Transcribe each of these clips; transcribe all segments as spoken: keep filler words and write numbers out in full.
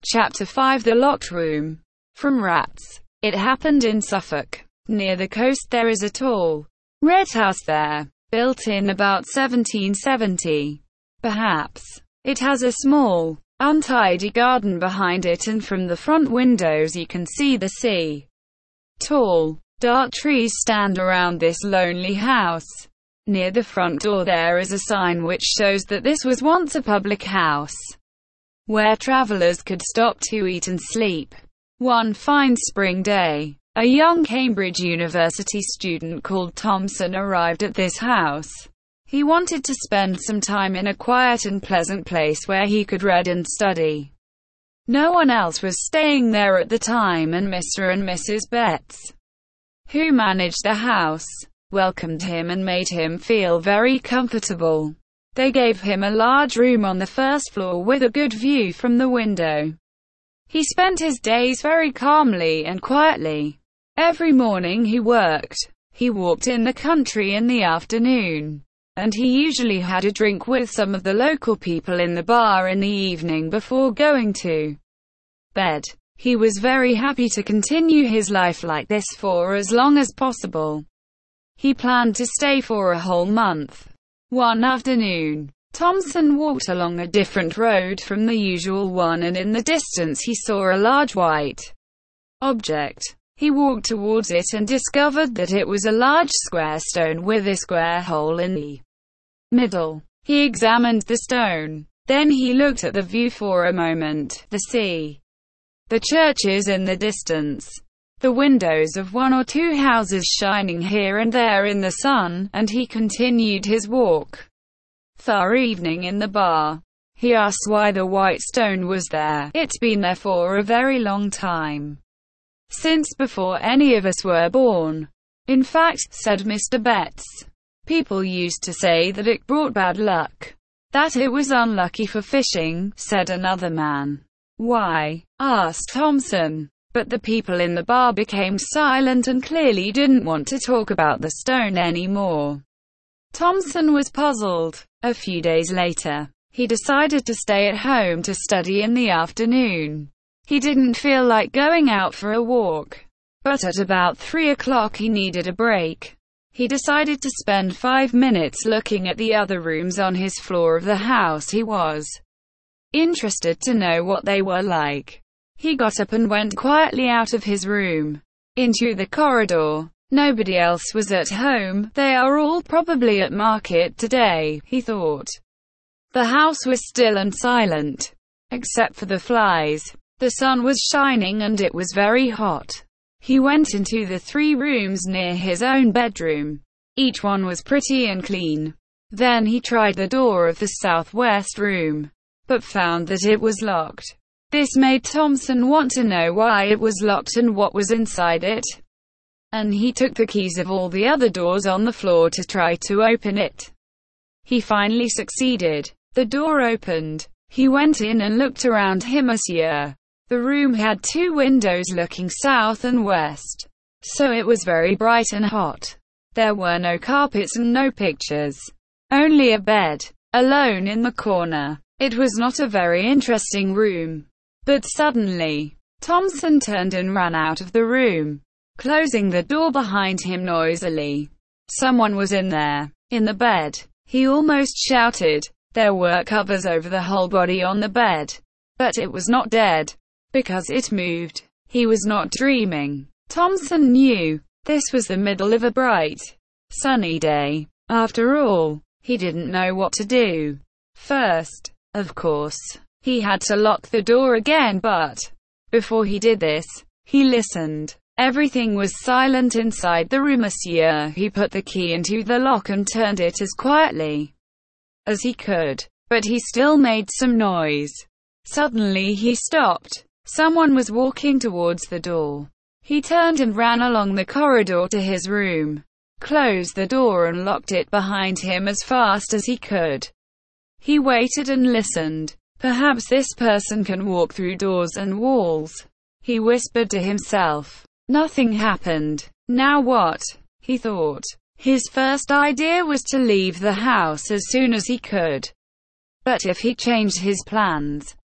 Chapter five The Locked Room. From Rats. It happened in Suffolk. Near the coast there is a tall, red house there, built in about seventeen seventy. Perhaps. It has a small, untidy garden behind it, and from the front windows you can see the sea. Tall, dark trees stand around this lonely house. Near the front door there is a sign which shows that this was once a public house, where travelers could stop to eat and sleep. One fine spring day, a young Cambridge University student called Thompson arrived at this house. He wanted to spend some time in a quiet and pleasant place where he could read and study. No one else was staying there at the time, and Mister and Missus Betts, who managed the house, welcomed him and made him feel very comfortable. They gave him a large room on the first floor with a good view from the window. He spent his days very calmly and quietly. Every morning he worked. He walked in the country in the afternoon, and he usually had a drink with some of the local people in the bar in the evening before going to bed. He was very happy to continue his life like this for as long as possible. He planned to stay for a whole month. One afternoon, Thompson walked along a different road from the usual one, and in the distance he saw a large white object. He walked towards it and discovered that it was a large square stone with a square hole in the middle. He examined the stone. Then he looked at the view for a moment, the sea, the churches in the distance, the windows of one or two houses shining here and there in the sun, and he continued his walk. That evening in the bar, he asked why the white stone was there. "It's been there for a very long time. Since before any of us were born. In fact," said Mister Betts, "people used to say that it brought bad luck. That it was unlucky for fishing," said another man. "Why?" asked Thompson. But the people in the bar became silent and clearly didn't want to talk about the stone anymore. Thompson was puzzled. A few days later, he decided to stay at home to study in the afternoon. He didn't feel like going out for a walk. But at about three o'clock he needed a break. He decided to spend five minutes looking at the other rooms on his floor of the house. He was interested to know what they were like. He got up and went quietly out of his room, into the corridor. Nobody else was at home. "They are all probably at market today," he thought. The house was still and silent, except for the flies. The sun was shining and it was very hot. He went into the three rooms near his own bedroom. Each one was pretty and clean. Then he tried the door of the southwest room, but found that it was locked. This made Thompson want to know why it was locked and what was inside it. And he took the keys of all the other doors on the floor to try to open it. He finally succeeded. The door opened. He went in and looked around him. Monsieur. The room had two windows looking south and west, so it was very bright and hot. There were no carpets and no pictures. Only a bed, alone in the corner. It was not a very interesting room. But suddenly, Thompson turned and ran out of the room, closing the door behind him noisily. Someone was in there, in the bed. He almost shouted. There were covers over the whole body on the bed. But it was not dead, because it moved. He was not dreaming. Thompson knew. This was the middle of a bright, sunny day. After all, he didn't know what to do. First, of course, he had to lock the door again, but before he did this, he listened. Everything was silent inside the room. Monsieur. He put the key into the lock and turned it as quietly as he could, but he still made some noise. Suddenly he stopped. Someone was walking towards the door. He turned and ran along the corridor to his room, closed the door and locked it behind him as fast as he could. He waited and listened. Perhaps this person can walk through doors and walls, he whispered to himself. Nothing happened. Now what? He thought. His first idea was to leave the house as soon as he could. But if he changed his plans,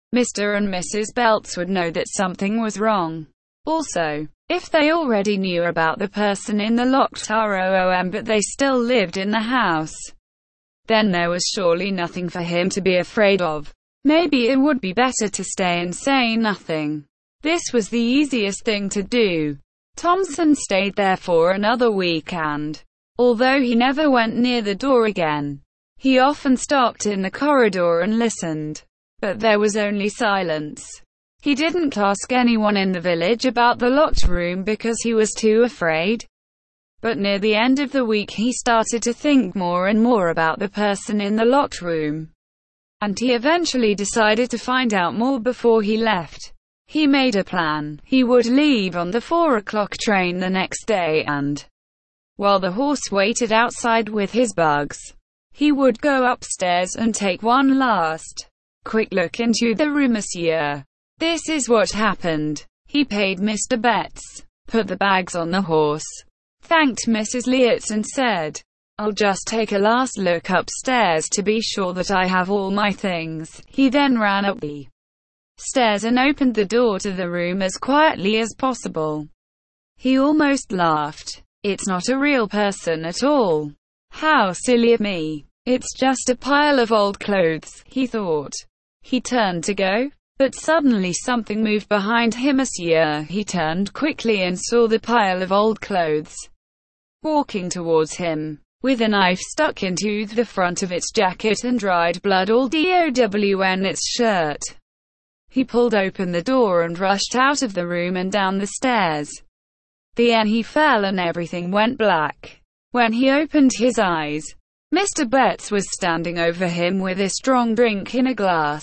Mister and Missus Belts would know that something was wrong. Also, if they already knew about the person in the locked room but they still lived in the house, then there was surely nothing for him to be afraid of. Maybe it would be better to stay and say nothing. This was the easiest thing to do. Thompson stayed there for another week and, although he never went near the door again, he often stopped in the corridor and listened. But there was only silence. He didn't ask anyone in the village about the locked room because he was too afraid. But near the end of the week he started to think more and more about the person in the locked room. And he eventually decided to find out more before he left. He made a plan. He would leave on the four o'clock train the next day and, while the horse waited outside with his bugs, he would go upstairs and take one last quick look into the room. Monsieur. This is what happened. He paid Mister Betts, put the bags on the horse, thanked Missus Lietz and said, "I'll just take a last look upstairs to be sure that I have all my things." He then ran up the stairs and opened the door to the room as quietly as possible. He almost laughed. It's not a real person at all. How silly of me. It's just a pile of old clothes, he thought. He turned to go, but suddenly something moved behind him. Monsieur. He turned quickly and saw the pile of old clothes walking towards him, with a knife stuck into the front of its jacket and dried blood all down its shirt. He pulled open the door and rushed out of the room and down the stairs. Then he fell and everything went black. When he opened his eyes, Mister Betts was standing over him with a strong drink in a glass.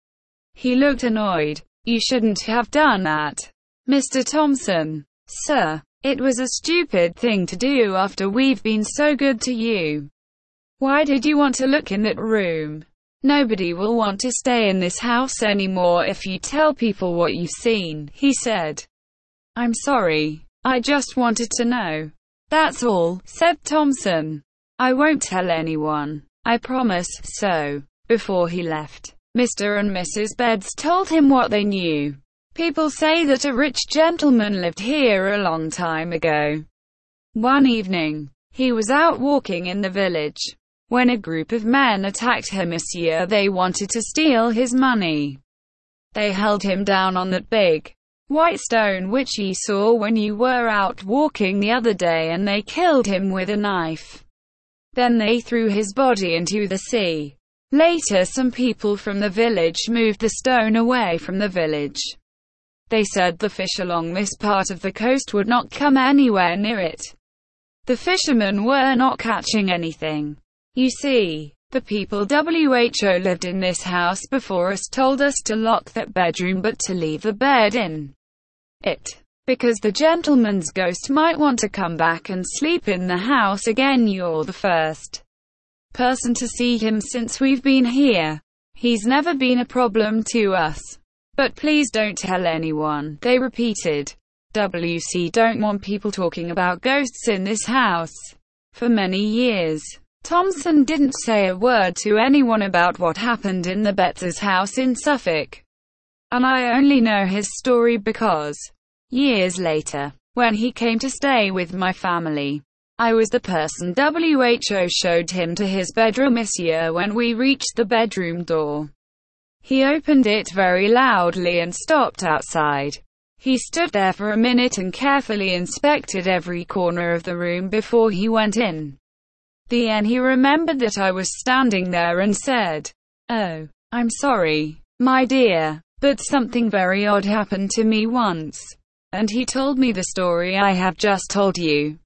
He looked annoyed. "You shouldn't have done that, Mister Thompson." "Sir, it was a stupid thing to do after we've been so good to you. Why did you want to look in that room? Nobody will want to stay in this house anymore if you tell people what you've seen," he said. "I'm sorry. I just wanted to know. That's all," said Thompson. "I won't tell anyone. I promise." So, before he left, Mister and Missus Betts told him what they knew. People say that a rich gentleman lived here a long time ago. One evening, he was out walking in the village when a group of men attacked him. Monsieur, they wanted to steal his money. They held him down on that big white stone which you saw when you were out walking the other day, and they killed him with a knife. Then they threw his body into the sea. Later some people from the village moved the stone away from the village. They said the fish along this part of the coast would not come anywhere near it. The fishermen were not catching anything. You see, the people who lived in this house before us told us to lock that bedroom but to leave the bed in it, because the gentleman's ghost might want to come back and sleep in the house again. You're the first person to see him since we've been here. He's never been a problem to us. But please don't tell anyone," they repeated. W C don't want people talking about ghosts in this house. For many years, Thompson didn't say a word to anyone about what happened in the Betts' house in Suffolk. And I only know his story because, years later, when he came to stay with my family, I was the person who showed him to his bedroom. Monsieur, when we reached the bedroom door, he opened it very loudly and stopped outside. He stood there for a minute and carefully inspected every corner of the room before he went in. Then he remembered that I was standing there and said, "Oh, I'm sorry, my dear, but something very odd happened to me once." And he told me the story I have just told you.